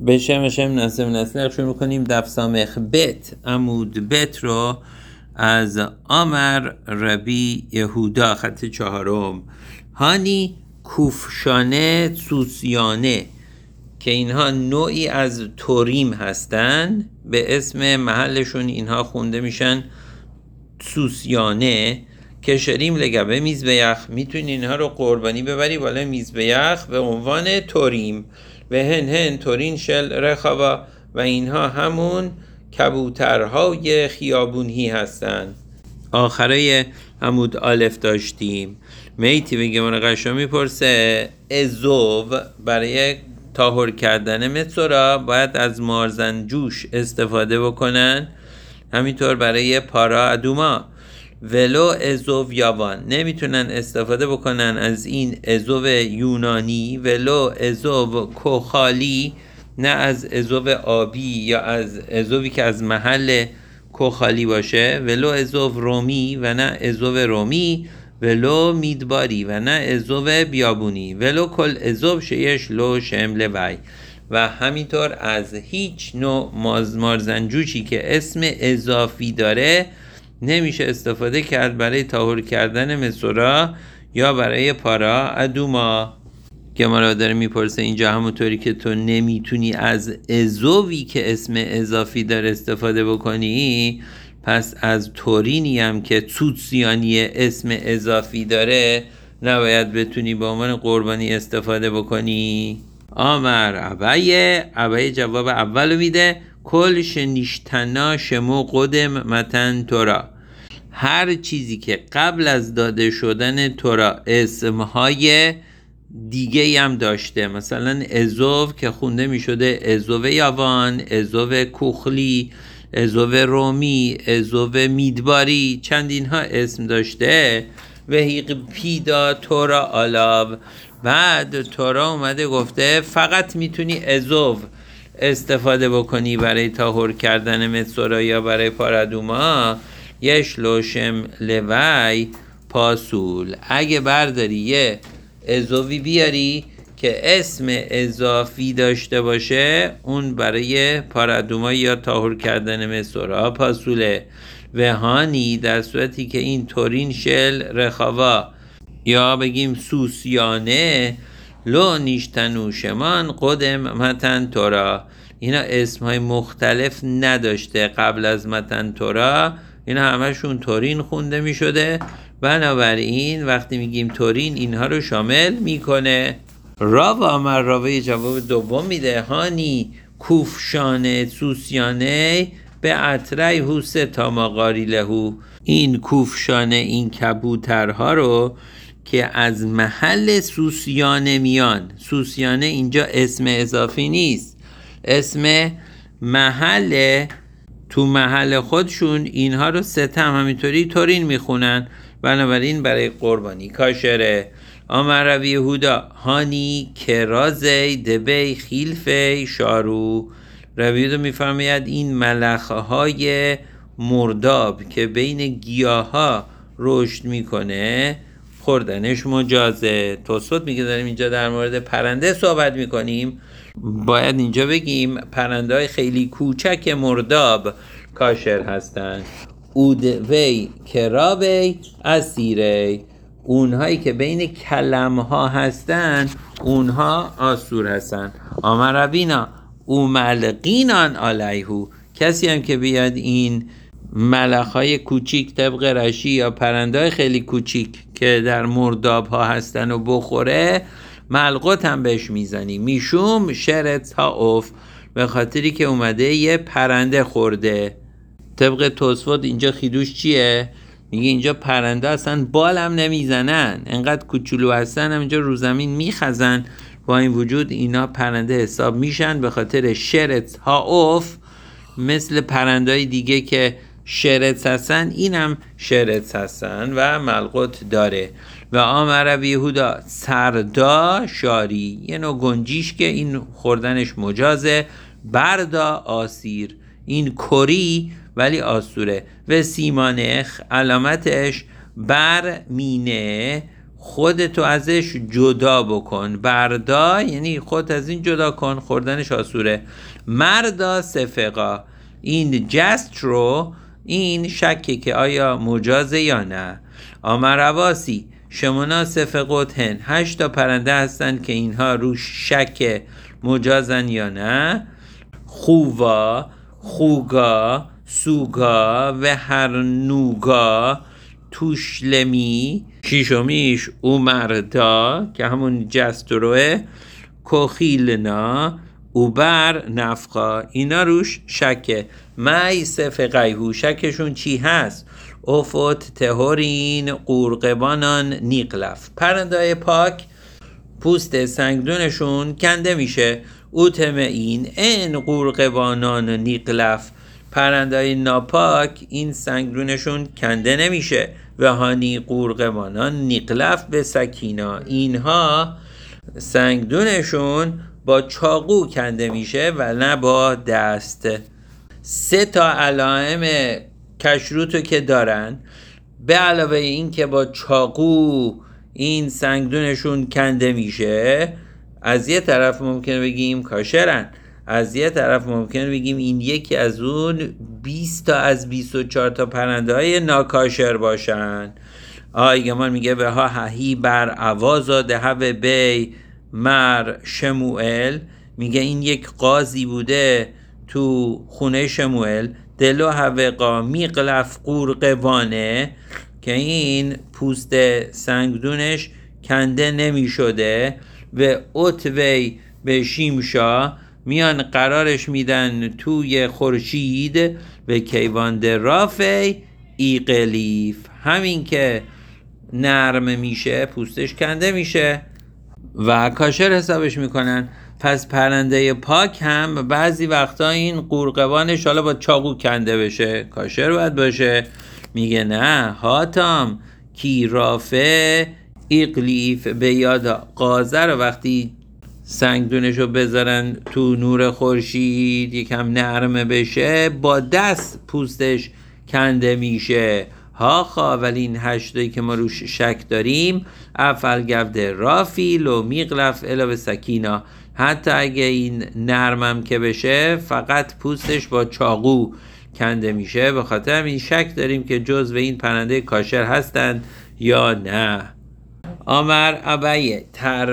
به شم نسل نسل شروع میکنیم دف سامخ بت عمود بت رو از آمر ربی یهودا خط 4 هانی کوفشانه سوسیانه که اینها نوعی از توریم هستن، به اسم محلشون اینها خونده میشن سوسیانه که شریم لگبه میزبیخ، میتونی اینها رو قربانی ببری بالا میزبیخ به عنوان توریم و هن تورین شل رخوا و اینها همون کبوترهای خیابونی هستن. آخرای عمود الف داشتیم میتی به گمان قشا میپرسه ازوو برای طاهر کردن مصورا باید از مارزنجوش استفاده بکنن، همینطور برای پارا ادوما ولو ازو یاوان نمیتونن استفاده بکنن از این ازو یونانی، ولو ازو کوخالی نه از ازو آبی یا از ازوی که از محل کوخالی باشه، ولو ازو رومی و نه ازو رومی، ولو میدباری و نه ازو بیابونی، ولو کل ازو شیش لو شمل وی و همینطور از هیچ نوع مارزنجوشی که اسم اضافی داره نمیشه استفاده کرد برای طاهر کردن مصورا یا برای پارا ادوما. که ما را داره میپرسه اینجا همونطوری که تو نمیتونی از ازوی که اسم اضافی داره استفاده بکنی، پس از تورینی هم که توتسیانی اسم اضافی داره نباید بتونی به عنوان قربانی استفاده بکنی. آمر عبایه جواب اولو میده کل شنیشتنا شمو قدم متن تورا، هر چیزی که قبل از داده شدن تورا اسمهای دیگه هم داشته، مثلا ازو که خونده می شده ازو یاوان، ازو کوخلی، ازو رومی، ازو میدباری، چندین ها اسم داشته و هیق پیدا تورا آلاو، بعد تورا اومده گفته فقط میتونی ازو استفاده بکنی برای طاهر کردن مصورا یا برای پارادوما، یش لوشم لوی پاسول، اگه برداری یه ازوی بیاری که اسم اضافی داشته باشه اون برای پارادوما یا طاهر کردن مصورا پاسوله. و هانی در صورتی که این تورین شل رخوا یا بگیم سوسیانه لو نیشتنوشمان قدم متن تورا، اینا اسمهای مختلف نداشته قبل از متن تورا، اینا همشون تورین خونده می شده، بنابراین وقتی میگیم تورین اینها رو شامل میکنه. راو آمر راوی جواب دوم میده هانی کوفشانه سوسیانه به اطرای حوس تاماقاری لهو، این کوفشانه این کبوترها رو که از محل سوسیانه میان، سوسیانه اینجا اسم اضافی نیست، اسم محل، تو محل خودشون اینها رو ستم همینطوری تورین میخونن، بنابراین برای قربانی کاشره. آمر ربی یهودا هانی کرازی دبی خیلفی شارو، ربی یهودا میفرماید این ملخه های مرداب که بین گیاه ها رشد میکنه خوردنش مجازه. توسط میگه داریم اینجا در مورد پرنده صحبت میکنیم، باید اینجا بگیم پرنده های خیلی کوچک مرداب کاشر هستن. اودوی کرابی اسیری، اونهایی که بین کلم ها هستن اونها آسور هستن. آمر ربینا او ملقینان علیهو، کسی هم که بیاد این ملخهای کوچیک طبق رشی یا پرنده خیلی کوچیک که در مرداب ها هستن و بخوره ملقوت هم بهش میزنی، میشوم شرط ها اوف، به خاطری که اومده یه پرنده خورده. طبق توسفات اینجا خیدوش چیه؟ میگه اینجا پرنده اصلا بال هم نمیزنن، انقدر کوچولو هستن هم اینجا رو زمین میخزن، با این وجود اینا پرنده حساب میشن به خاطر شرط ها اوف، مثل پرندهای دیگه که شرط هستن این هم شرط هستن و ملقوت داره. و آمر ربی یهودا سردا شاری، یه نوع گنجیش که این خوردنش مجازه، بردا آسیر، این کری ولی آسوره. و سیمانخ علامتش بر مینه خودتو ازش جدا بکن. بردا یعنی خود از این جدا کن، خوردنش آسوره. مردا سفقا، این جسترو این شکه که آیا مجازه یا نه. آمرواسی شمونا سفقوتهن، 8 تا پرنده هستن که اینها روش شک مجازن یا نه. خووا، خوگا، سوگا و هرنوگا، توشلمی، شیشمیش اومردا که همون جستروه، کوخیلنا، اوبر نفقا، اینا روش شکه. می سفقیهو، شکشون چی هست؟ افوت تهورین قورقبانان نیقلف، پرندای پاک پوست سنگدونشون کنده میشه. این قورقبانان نیقلف، پرندای ناپاک این سنگدونشون کنده نمیشه. و هانی قورقبانان نیقلف به سکینا، اینها سنگدونشون با چاقو کنده میشه و نه با دست. 3 تا علائم کشروتو که دارن، به علاوه این که با چاقو این سنگدونشون کنده میشه، از یه طرف ممکنه بگیم کاشرن، از یه طرف ممکنه بگیم این یکی از اون 20 تا از 24 تا پرنده های ناکاشر باشن. آیگمان میگه به ها ههی بر عوازا دهو بی مر شموئل، میگه این یک قاضی بوده تو خونه شموئل، دلو هوقا میقلف قورقوانه، که این پوست سنگدونش کنده نمی شده. و اتوی به شیمشا، میان قرارش میدن توی خورشید. و کیوان درافی ایقلیف، همین که نرم میشه پوستش کنده میشه و کاشر حسابش میکنن. پس پرنده پاک هم بعضی وقتا این قورقوانش حالا با چاقو کنده بشه، کاشر باید باشه. میگه نه، هاتام کی رافه ایقلیف، به یاد قازه رو وقتی سنگدونشو بذارن تو نور خورشید یکم نرم بشه، با دست پوستش کنده میشه. ها ولی این 8 که ما روش شک داریم، افل گفده رافی لو میقلف الا به سکینا، حتی اگه این نرمم که بشه فقط پوستش با چاقو کنده میشه. به خاطر این شک داریم که جزو این پرنده کاشر هستند یا نه. آمر ابیه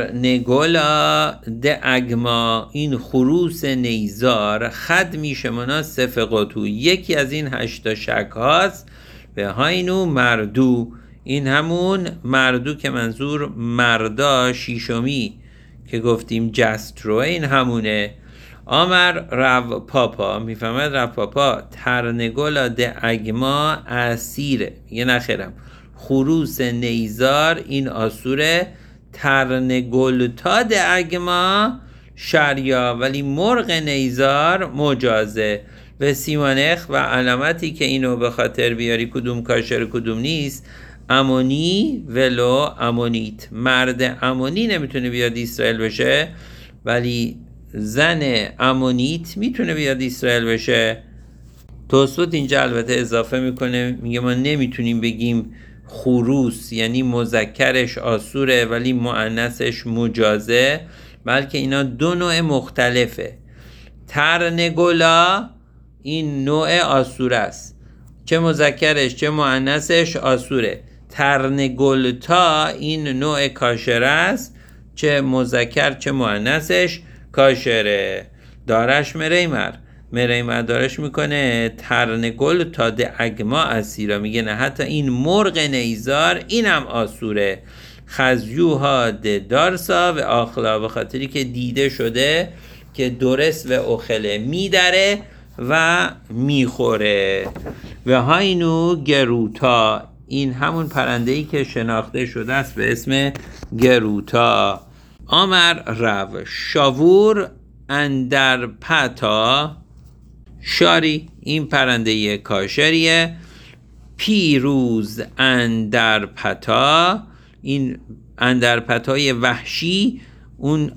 ترنگولا ده اگما، این خروس نیزار خد میشه مناسف قطو، یکی از این 8 شک هاست. به هاینو مردو، این همون مردو که منظور مردا شیشمی که گفتیم جسترو، این همونه. آمر رو پاپا، میفهمد رو پاپا ترنگولا ده اگما اسیره، میگه نخیرم خروس نیزار این آسوره، ترنگولتا ده اگما شریا، ولی مرغ نیزار مجازه. و سیمانخ و علامتی که اینو به خاطر بیاری کدوم کاشر کدوم نیست، امونی ولو امونیت، مرد امونی نمیتونه بیاد اسرائیل بشه، ولی زن امونیت میتونه بیاد اسرائیل بشه. توسط اینجا البته اضافه میکنه، میگه ما نمیتونیم بگیم خروس یعنی مذکرش آسوره ولی مؤنثش مجازه، بلکه اینا 2 نوع مختلفه. ترنگولا این نوع آسوره است، چه مذکرش چه مؤنثش آسوره. ترنگولتا این نوع کاشره است، چه مذکر چه مؤنثش کاشره. دارش مریمر دارش میکنه ترنگل تا ده اگما اسیرا، میگه نه حتی این مرغ نیزار اینم آسوره. خزیوها ده دارسا و آخلا، به خاطری که دیده شده که درست و اخله میدره و میخوره. و هاینو گروتا، این همون پرنده‌ای که شناخته شده است به اسم گروتا. آمر رو شاور اندر پتا شاری، این پرنده کاشریه. پیروز اندر پتا، این اندر پتای وحشی اون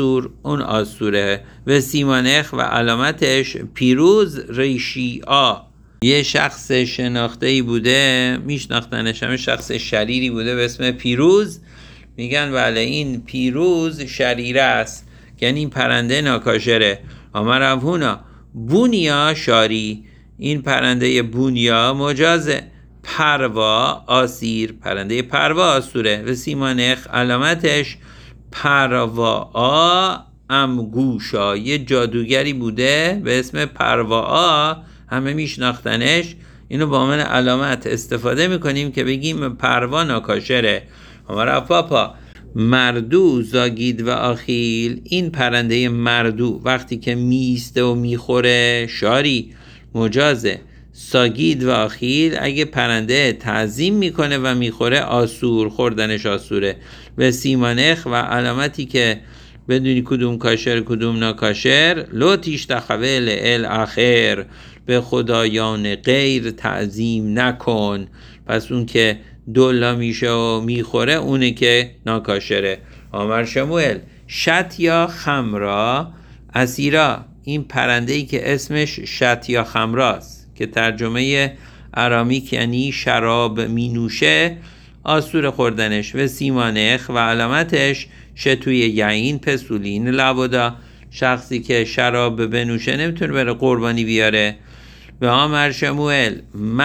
آسوره. و سیمانخ و علامتش پیروز ریشیآ، یه شخص شناخته‌ای بوده میشناختنش، همه شخص شریری بوده به اسم پیروز میگن بله این پیروز شریره است، یعنی این پرنده ناکاشره. آمر ابهونا بونیا شاری، این پرنده بونیا مجازه. پروا آسیر، پرنده پروا آسوره. و سیمانخ علامتش پروا امگوشا، یه جادوگری بوده به اسم پروا، همه میشناختنش، اینو با عنوان علامت استفاده میکنیم که بگیم پروا ناکاشره. همارا پاپا مردو زاگید و آخیل، این پرنده مردو وقتی که میسته و میخوره شاری مجازه. ساگید و آخیل اگه پرنده تعظیم میکنه و میخوره آسور، خوردنش آسوره. و سیمانخ و علامتی که بدونی کدوم کاشر کدوم ناکاشر، لو تشتخوه لآخر، به خدایان غیر تعظیم نکن. پس اون که دولا میشه و میخوره اونه که ناکاشره. آمر شموئل شتیا خمرا اسیرا، این پرنده‌ای که اسمش شتیا خمراست که ترجمه آرامیک یعنی شراب می نوشه، آسور خوردنش. و سیمانخ و علامتش شتوی یعین پسولین لبودا، شخصی که شراب بنوشه نمیتونه بره قربانی بیاره. و آمر شموئل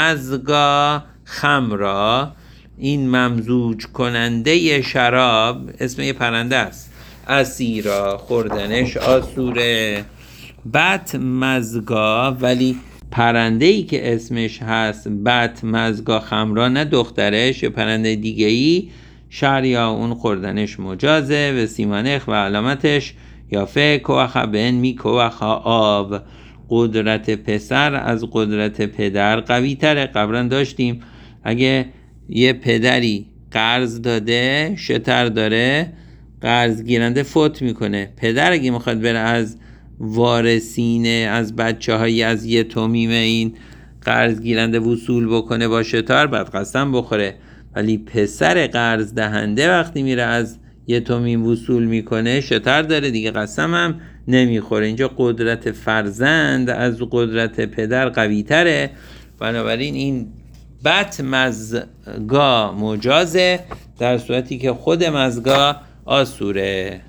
مزگا خمرا، این ممزوج کننده شراب اسم یه پرنده است، اسیرا خوردنش آسوره. بط مزگا، ولی پرنده‌ای که اسمش هست بط مزگا خمرا نه دخترش، یه پرنده دیگه‌ای، شریا اون خوردنش مجازه. و سیمانخ و علامتش یافه کوخ بن می کوخ آب، قدرت پسر از قدرت پدر قوی تره. قبلا داشتیم اگه یه پدری قرض داده، شتر داره، قرض گیرنده فوت میکنه، پدر اگه میخواد بره از وارثینه، از بچه های از یتومیم این قرض گیرنده وصول بکنه با شتر، بعد قسم بخوره. ولی پسر قرض دهنده وقتی میره از یتومیم وصول میکنه شتر داره دیگه، قسم هم نمیخوره. اینجا قدرت فرزند از قدرت پدر قوی تره، بنابراین این بط مزگا مجازه، در صورتی که خود مزگا آسوره.